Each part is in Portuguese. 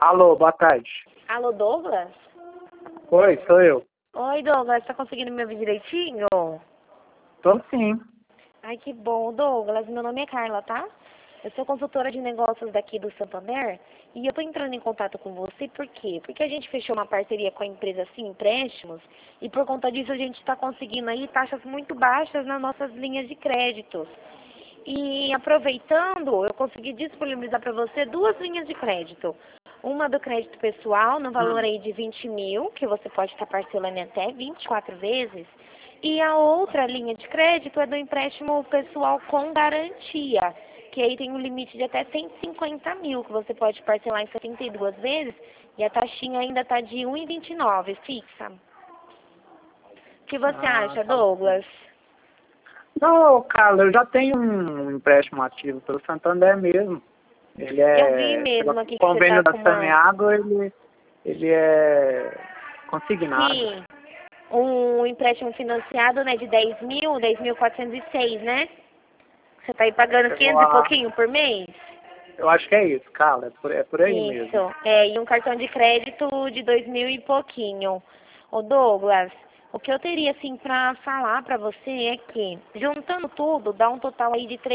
Alô, boa tarde. Alô, Douglas? Oi, sou eu. Oi, Douglas, tá conseguindo me ouvir direitinho? Tô sim. Ai, que bom, Douglas. Meu nome é Carla, tá? Eu sou consultora de negócios daqui do Santander e eu tô entrando em contato com você por quê? Porque a gente fechou uma parceria com a empresa Sim Empréstimos e por conta disso a gente está conseguindo aí taxas muito baixas nas nossas linhas de créditos. E aproveitando, eu consegui disponibilizar para você duas linhas de crédito. Uma do crédito pessoal, no valor aí de 20 mil, que você pode estar parcelando em até 24 vezes. E a outra linha de crédito é do empréstimo pessoal com garantia, que aí tem um limite de até 150 mil, que você pode parcelar em 72 vezes, e a taxinha ainda está de 1,29 fixa. O que você acha, Tá bom. Douglas? Não, Carla, eu já tenho um empréstimo ativo pelo Santander mesmo. Ele Eu vi é, pelo mesmo aqui que você convênio está da com uma... Saneago, ele é consignado. Sim, um empréstimo financiado, né, de 10.406, né? Você tá aí pagando Eu, 500 e pouquinho por mês? eu acho que é isso, Carla, é por aí mesmo. Isso, e um cartão de crédito de 2.000 e pouquinho. Ô Douglas, o que eu teria, assim, pra falar pra você é que, juntando tudo, dá um total aí de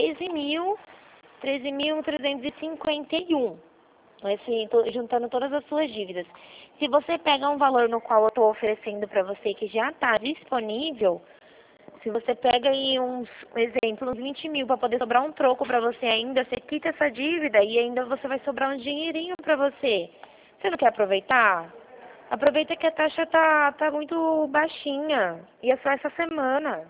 13.351. Juntando todas as suas dívidas. Se você pega um valor no qual eu estou oferecendo para você que já está disponível, se você pega aí uns exemplo, uns 20 mil para poder sobrar um troco para você ainda, você quita essa dívida e ainda você vai sobrar um dinheirinho para você. Você não quer aproveitar? Aproveita que a taxa tá muito baixinha. E é só essa semana.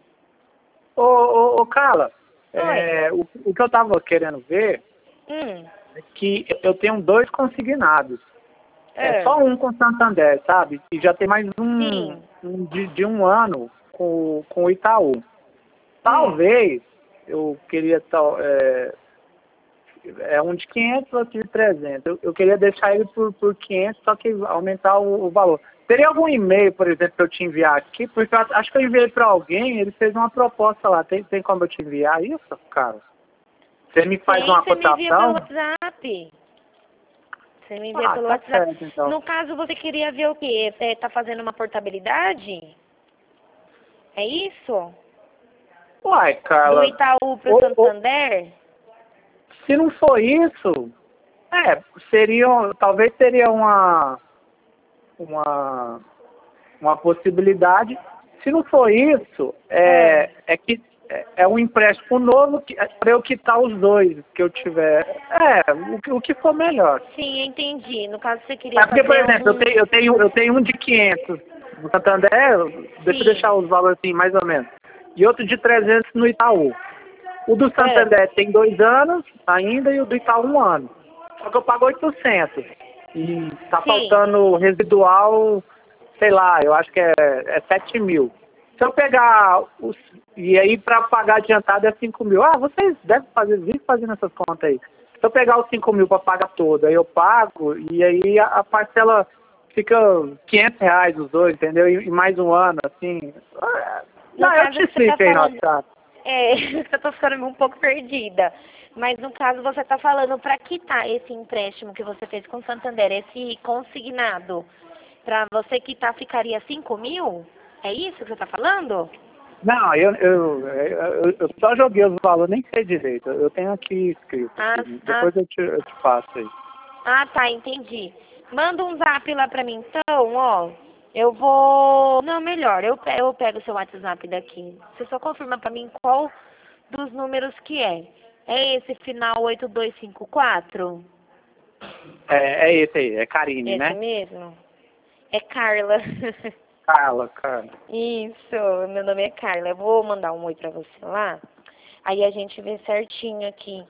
Ô, Carla, Oi. o que eu tava querendo ver Hum. é que eu tenho dois consignados. É É. só um com Santander, sabe? E já tem mais Sim. de um ano com o Itaú. Hum. Talvez eu queria um de 500, outro de 300. Eu queria deixar ele por 500, só que aumentar o valor. Teria algum e-mail, por exemplo, que eu te enviar aqui? Porque eu acho que eu enviei para alguém, ele fez uma proposta lá. Tem como eu te enviar isso, cara? Você me faz Tem, uma você me envia pelo cotação? WhatsApp. Você me envia Ah, pelo tá WhatsApp. certo, então. No caso, você queria ver o quê? Você tá fazendo uma portabilidade? É isso? Uai, Do Carla, Itaú pro ou, Santander? se não for isso, talvez seria uma, uma possibilidade. Se não for isso, Ah, é um empréstimo novo para eu quitar os dois que eu tiver. O que for melhor. sim, entendi. No caso, você queria É porque, por fazer exemplo, um... eu tenho um de 500 no Santander, deixa eu deixar Sim. os valores assim, mais ou menos, e outro de 300 no Itaú. O do É, Santander tem 2 anos ainda e o do Itaú 1 ano. Só que eu pago 800. E tá sim. faltando residual, sei lá, eu acho que é 7 mil. Se eu pegar e aí para pagar adiantado é 5 mil. Ah, vocês devem vir fazendo essas contas aí. Se eu pegar os 5 mil para pagar toda, aí eu pago e aí a parcela fica R$ 500 os dois, entendeu? E mais um ano, assim. No Não, eu caso te que você tá explico aí no falando... WhatsApp. É, eu tô ficando um pouco perdida. Mas no caso, você tá falando para quitar esse empréstimo que você fez com o Santander, esse consignado, para você quitar ficaria 5 mil? É isso que você tá falando? Não, eu só joguei os valores, nem sei direito. Eu tenho aqui escrito Ah, aqui. ah, Depois eu te passo aí. tá, entendi. Manda um zap lá pra mim, então, ó. Eu vou... Não, melhor, eu pego o seu WhatsApp daqui. Você só confirma pra mim qual dos números que é. É esse final 8254? É esse aí, é Karine, Esse né? mesmo? É Carla. Carla. Isso, meu nome é Carla. Eu vou mandar um oi pra você lá. Aí a gente vê certinho aqui.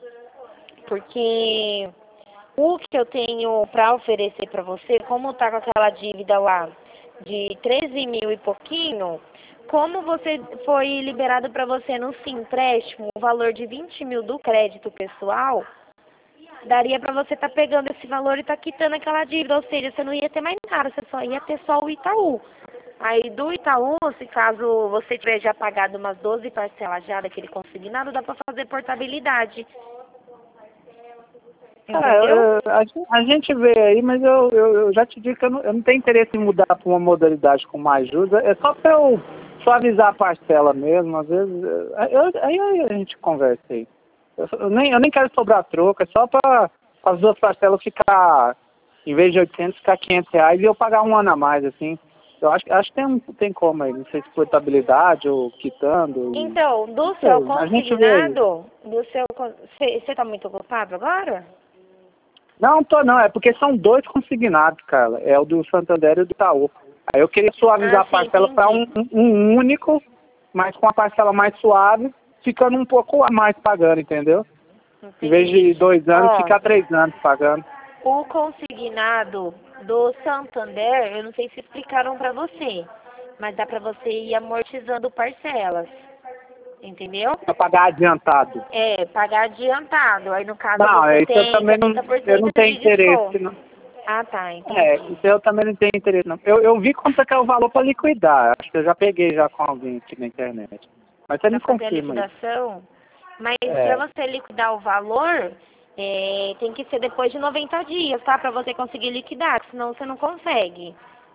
Porque o que eu tenho para oferecer para você, como tá com aquela dívida lá de 13 mil e pouquinho, como você foi liberado para você no Sim empréstimo, o valor de 20 mil do crédito pessoal, daria para você estar pegando esse valor e estar quitando aquela dívida, ou seja, você não ia ter mais nada, você só ia ter só o Itaú. Aí do Itaú, se caso você tiver já pagado umas 12 parcelas já daquele consignado, dá para fazer portabilidade. Entendeu? A gente vê aí, mas eu já te digo que eu não tenho interesse em mudar para uma modalidade com mais juros. É só para eu suavizar a parcela mesmo. Às vezes, aí a gente conversa aí. Eu nem quero sobrar troco, é só para as duas parcelas ficar, em vez de 800, ficar R$ 500 e eu pagar um ano a mais, assim. Eu acho que tem como aí, não sei se portabilidade ou quitando. Então, do seu A gente vê aí. consignado, você tá muito ocupado agora? Não, não, é porque são dois consignados, cara. É o do Santander e o do Itaú. Aí eu queria suavizar a Sim, parcela para um único, mas com a parcela mais suave, ficando um pouco a mais pagando, entendeu? Em vez de 2 anos, Ó, ficar 3 anos pagando. o consignado do Santander, eu não sei se explicaram pra você, mas dá pra você ir amortizando parcelas, entendeu? Para pagar adiantado. É, pagar adiantado. Aí no caso Não, você isso eu tem também eu não 70% tenho de interesse, desconto. não. Ah, tá, Isso entendi. eu também não tenho interesse, não. Eu vi quanto é que é o valor para liquidar. Acho que eu já peguei já com alguém aqui na internet. Mas você Pra me fazer a confirma aí. liquidação, mas pra É, você liquidar o valor, tem que ser depois de 90 dias, tá? Pra você conseguir liquidar, senão você não consegue.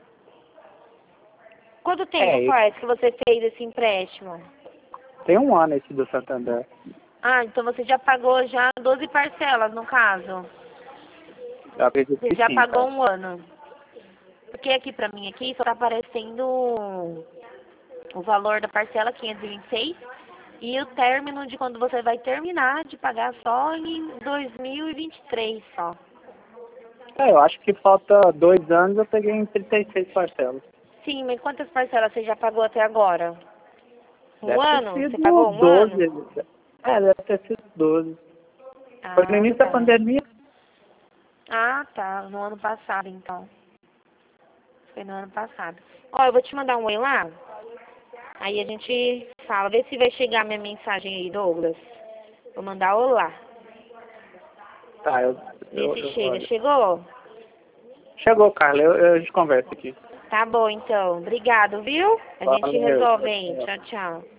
Quanto tempo é, faz que você fez esse empréstimo? tem um ano esse do Santander. Ah, então você já pagou já 12 parcelas, no caso. Eu acredito Você que já sim, pagou cara. um ano. Porque aqui pra mim aqui só tá aparecendo o valor da parcela 526 e o término de quando você vai terminar de pagar só em 2023 só. Eu acho que falta 2 anos, eu peguei em 36 parcelas. Sim, mas quantas parcelas você já pagou até agora? Um Deve ter ano? Você sido pagou um 12. ano? Deve ter sido 12. Foi no Ah, início da tá. pandemia. Ah, tá. No ano passado, então. Foi no ano passado. Ó, eu vou te mandar um oi lá. Aí a gente fala. Vê se vai chegar minha mensagem aí, Douglas. Vou mandar olá. Tá, Vê se chega. olha. Chegou? Chegou, Carla. A gente conversa aqui. Tá bom, então. Obrigado, viu? A gente Valeu. resolve aí. Tchau, tchau.